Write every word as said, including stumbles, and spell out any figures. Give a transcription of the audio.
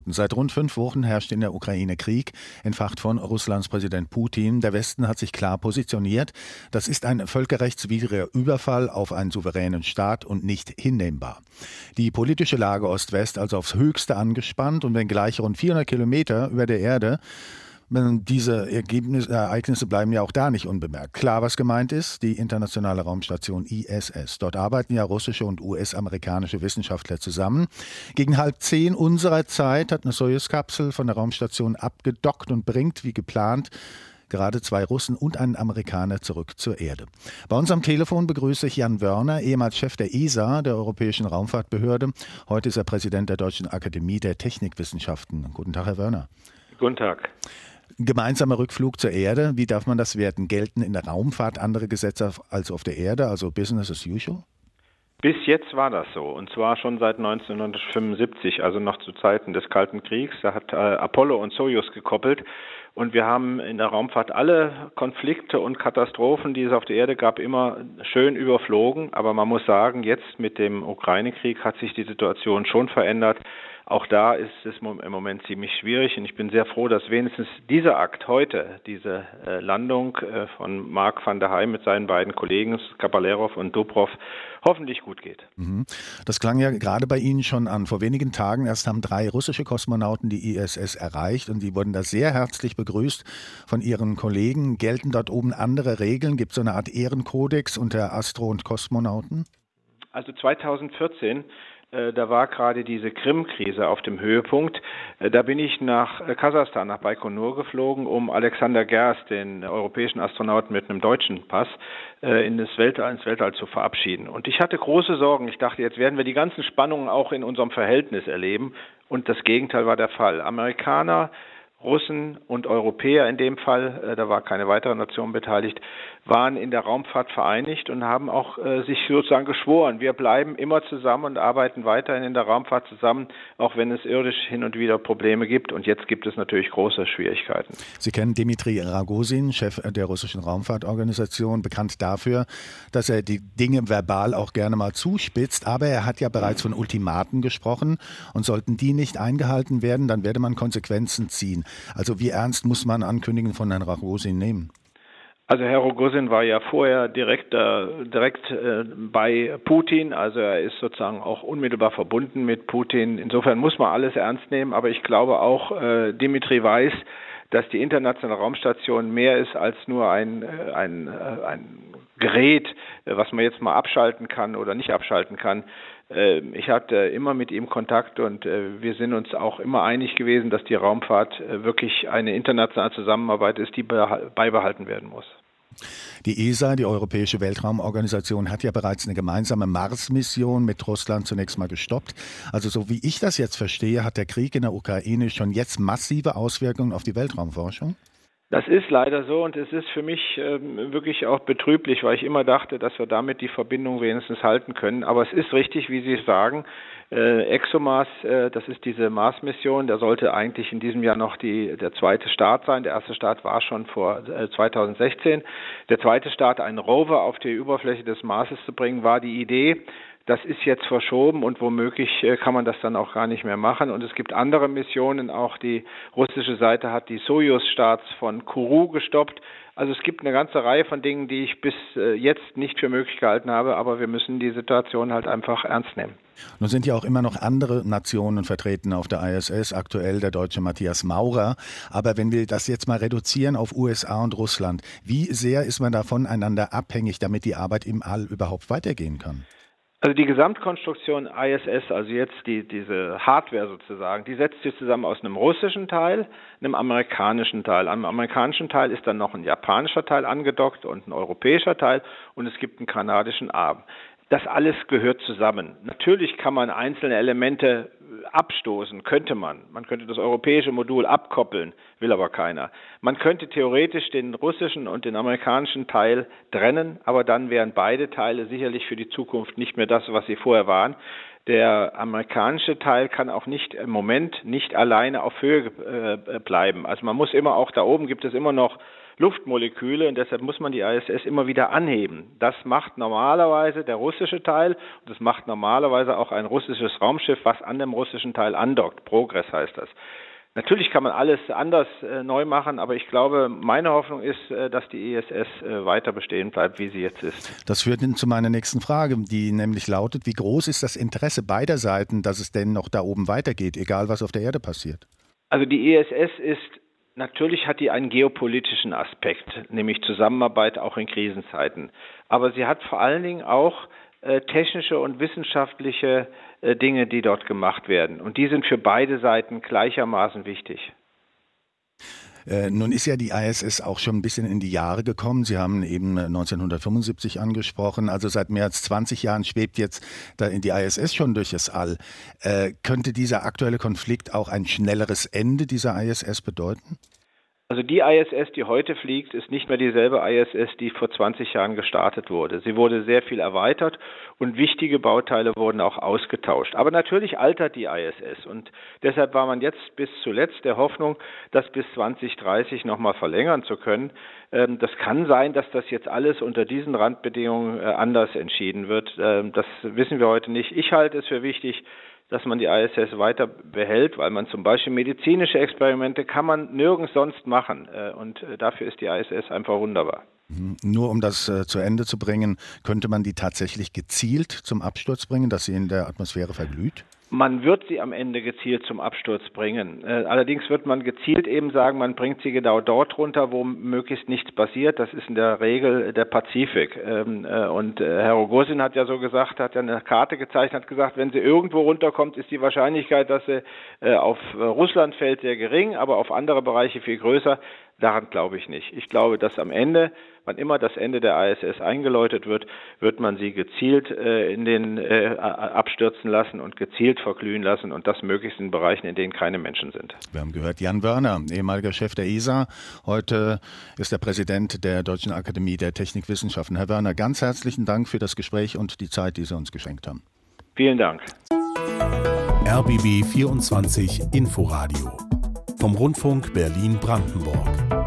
Kosmonauten. Seit rund fünf Wochen herrscht in der Ukraine Krieg, entfacht von Russlands Präsident Putin. Der Westen hat sich klar positioniert. Das ist ein völkerrechtswidriger Überfall auf einen souveränen Staat und nicht hinnehmbar. Die politische Lage Ost-West also aufs Höchste angespannt und wenngleich rund vierhundert Kilometer über der Erde. Diese Ergebnisse, Ereignisse bleiben ja auch da nicht unbemerkt. Klar, was gemeint ist, die internationale Raumstation I S S. Dort arbeiten ja russische und U S-amerikanische Wissenschaftler zusammen. Gegen halb zehn unserer Zeit hat eine Soyuz-Kapsel von der Raumstation abgedockt und bringt, wie geplant, gerade zwei Russen und einen Amerikaner zurück zur Erde. Bei uns am Telefon begrüße ich Jan Wörner, ehemals Chef der E S A, der Europäischen Raumfahrtbehörde. Heute ist er Präsident der Deutschen Akademie der Technikwissenschaften. Guten Tag, Herr Wörner. Guten Tag. Gemeinsamer Rückflug zur Erde, wie darf man das werten? Gelten in der Raumfahrt andere Gesetze als auf der Erde, also Business as usual? Bis jetzt war das so, und zwar schon seit neunzehnhundertfünfundsiebzig, also noch zu Zeiten des Kalten Kriegs. Da hat äh, Apollo und Soyuz gekoppelt und wir haben in der Raumfahrt alle Konflikte und Katastrophen, die es auf der Erde gab, immer schön überflogen. Aber man muss sagen, jetzt mit dem Ukraine-Krieg hat sich die Situation schon verändert. Auch da ist es im Moment ziemlich schwierig und ich bin sehr froh, dass wenigstens dieser Akt heute, diese äh, Landung äh, von Mark van der Heij mit seinen beiden Kollegen, Kaballerow und Dubrov, hoffentlich gut geht. Mhm. Das klang ja gerade bei Ihnen schon an. Vor wenigen Tagen erst haben drei russische Kosmonauten die I S S erreicht und die wurden da sehr herzlich begrüßt von ihren Kollegen. Gelten dort oben andere Regeln? Gibt es so eine Art Ehrenkodex unter Astro- und Kosmonauten? Also zweitausendvierzehn Da war gerade diese Krim-Krise auf dem Höhepunkt. Da bin ich nach Kasachstan, nach Baikonur geflogen, um Alexander Gerst, den europäischen Astronauten mit einem deutschen Pass, in das Weltall, ins Weltall zu verabschieden. Und ich hatte große Sorgen. Ich dachte, jetzt werden wir die ganzen Spannungen auch in unserem Verhältnis erleben. Und das Gegenteil war der Fall. Amerikaner, Russen und Europäer in dem Fall, da war keine weitere Nation beteiligt, waren in der Raumfahrt vereinigt und haben auch äh, sich sozusagen geschworen, wir bleiben immer zusammen und arbeiten weiterhin in der Raumfahrt zusammen, auch wenn es irdisch hin und wieder Probleme gibt. Und jetzt gibt es natürlich große Schwierigkeiten. Sie kennen Dmitri Ragosin, Chef der russischen Raumfahrtorganisation, bekannt dafür, dass er die Dinge verbal auch gerne mal zuspitzt. Aber er hat ja bereits von Ultimaten gesprochen und sollten die nicht eingehalten werden, dann werde man Konsequenzen ziehen. Also wie ernst muss man Ankündigungen von Herrn Ragosin nehmen? Also Herr Rogozin war ja vorher direkt, äh, direkt äh, bei Putin, also er ist sozusagen auch unmittelbar verbunden mit Putin. Insofern muss man alles ernst nehmen, aber ich glaube auch, äh, Dmitri weiß, dass die internationale Raumstation mehr ist als nur ein, ein, ein Gerät, was man jetzt mal abschalten kann oder nicht abschalten kann. Ich hatte immer mit ihm Kontakt und wir sind uns auch immer einig gewesen, dass die Raumfahrt wirklich eine internationale Zusammenarbeit ist, die beibehalten werden muss. Die E S A, die Europäische Weltraumorganisation, hat ja bereits eine gemeinsame Mars-Mission mit Russland zunächst mal gestoppt. Also so wie ich das jetzt verstehe, hat der Krieg in der Ukraine schon jetzt massive Auswirkungen auf die Weltraumforschung? Das ist leider so und es ist für mich ähm, wirklich auch betrüblich, weil ich immer dachte, dass wir damit die Verbindung wenigstens halten können. Aber es ist richtig, wie Sie sagen, äh, ExoMars, äh, das ist diese Mars-Mission, der sollte eigentlich in diesem Jahr noch die, der zweite Start sein. Der erste Start war schon vor äh, zweitausendsechzehn. Der zweite Start, einen Rover auf die Oberfläche des Marses zu bringen, war die Idee. Das ist jetzt verschoben und womöglich kann man das dann auch gar nicht mehr machen. Und es gibt andere Missionen, auch die russische Seite hat die Soyuz-Starts von Kourou gestoppt. Also es gibt eine ganze Reihe von Dingen, die ich bis jetzt nicht für möglich gehalten habe, aber wir müssen die Situation halt einfach ernst nehmen. Nun sind ja auch immer noch andere Nationen vertreten auf der I S S, aktuell der Deutsche Matthias Maurer. Aber wenn wir das jetzt mal reduzieren auf U S A und Russland, wie sehr ist man da voneinander abhängig, damit die Arbeit im All überhaupt weitergehen kann? Also die Gesamtkonstruktion I S S, also jetzt die, diese Hardware sozusagen, die setzt sich zusammen aus einem russischen Teil, einem amerikanischen Teil. Am amerikanischen Teil ist dann noch ein japanischer Teil angedockt und ein europäischer Teil und es gibt einen kanadischen Arm. Das alles gehört zusammen. Natürlich kann man einzelne Elemente abstoßen, könnte man. Man könnte das europäische Modul abkoppeln, will aber keiner. Man könnte theoretisch den russischen und den amerikanischen Teil trennen, aber dann wären beide Teile sicherlich für die Zukunft nicht mehr das, was sie vorher waren. Der amerikanische Teil kann auch nicht im Moment nicht alleine auf Höhe äh, bleiben. Also man muss immer auch da oben gibt es immer noch Luftmoleküle und deshalb muss man die I S S immer wieder anheben. Das macht normalerweise der russische Teil und das macht normalerweise auch ein russisches Raumschiff, was an dem russischen Teil andockt. Progress heißt das. Natürlich kann man alles anders äh, neu machen, aber ich glaube, meine Hoffnung ist, äh, dass die I S S äh, weiter bestehen bleibt, wie sie jetzt ist. Das führt zu meiner nächsten Frage, die nämlich lautet, wie groß ist das Interesse beider Seiten, dass es denn noch da oben weitergeht, egal was auf der Erde passiert? Also die I S S ist, natürlich hat die einen geopolitischen Aspekt, nämlich Zusammenarbeit auch in Krisenzeiten. Aber sie hat vor allen Dingen auch äh, technische und wissenschaftliche äh, Dinge, die dort gemacht werden. Und die sind für beide Seiten gleichermaßen wichtig. Äh, nun ist ja die I S S auch schon ein bisschen in die Jahre gekommen. Sie haben eben neunzehnhundertfünfundsiebzig angesprochen. Also seit mehr als zwanzig Jahren schwebt jetzt da die I S S schon durch das All. Äh, könnte dieser aktuelle Konflikt auch ein schnelleres Ende dieser I S S bedeuten? Also die I S S, die heute fliegt, ist nicht mehr dieselbe I S S, die vor zwanzig Jahren gestartet wurde. Sie wurde sehr viel erweitert und wichtige Bauteile wurden auch ausgetauscht. Aber natürlich altert die I S S und deshalb war man jetzt bis zuletzt der Hoffnung, das bis zwanzig dreißig nochmal verlängern zu können. Das kann sein, dass das jetzt alles unter diesen Randbedingungen anders entschieden wird. Das wissen wir heute nicht. Ich halte es für wichtig, dass man die I S S weiter behält, weil man zum Beispiel medizinische Experimente kann man nirgends sonst machen. Und dafür ist die I S S einfach wunderbar. Nur um das äh, zu Ende zu bringen, könnte man die tatsächlich gezielt zum Absturz bringen, dass sie in der Atmosphäre verglüht? Man wird sie am Ende gezielt zum Absturz bringen. Äh, allerdings wird man gezielt eben sagen, man bringt sie genau dort runter, wo möglichst nichts passiert. Das ist in der Regel der Pazifik. Ähm, äh, und äh, Herr Rogozin hat ja so gesagt, hat ja eine Karte gezeichnet, hat gesagt, wenn sie irgendwo runterkommt, ist die Wahrscheinlichkeit, dass sie äh, auf äh, Russland fällt, sehr gering, aber auf andere Bereiche viel größer. Daran glaube ich nicht. Ich glaube, dass am Ende, wann immer das Ende der I S S eingeläutet wird, wird man sie gezielt äh, in den äh, abstürzen lassen und gezielt verglühen lassen und das möglichst in Bereichen, in denen keine Menschen sind. Wir haben gehört, Jan Wörner, ehemaliger Chef der E S A. Heute ist er Präsident der Deutschen Akademie der Technikwissenschaften. Herr Wörner, ganz herzlichen Dank für das Gespräch und die Zeit, die Sie uns geschenkt haben. Vielen Dank. R B B vierundzwanzig Inforadio vom Rundfunk Berlin-Brandenburg.